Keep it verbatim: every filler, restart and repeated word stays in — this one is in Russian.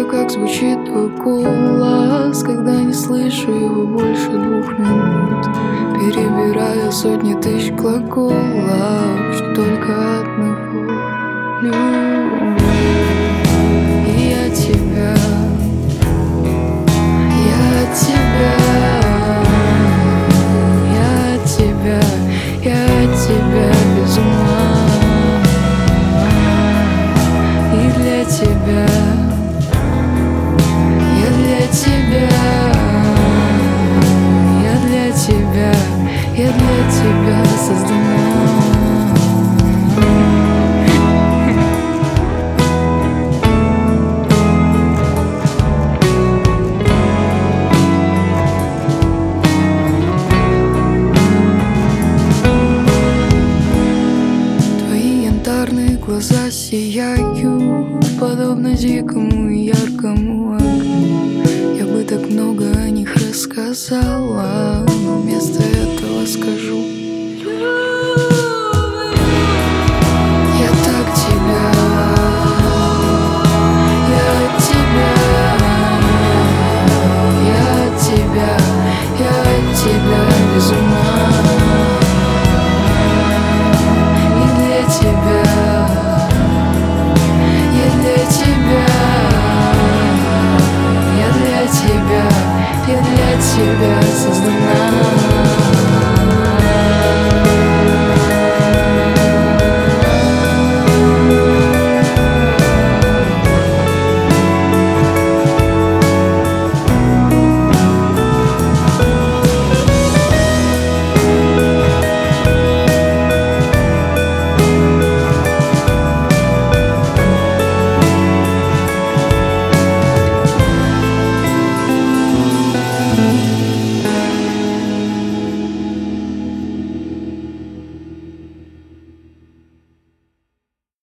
представляю, как звучит твой голос, когда не слышу его больше двух минут. Перебираю сотни тысяч глаголов, что только одного люблю. И я тебя, я тебя, я тебя, я тебя без ума. И для тебя, я для тебя, я для тебя, я для тебя создана. Твои янтарные глаза сияют, подобно дикому и яркому огню. Я бы так много о них рассказала, но вместо этого скажу: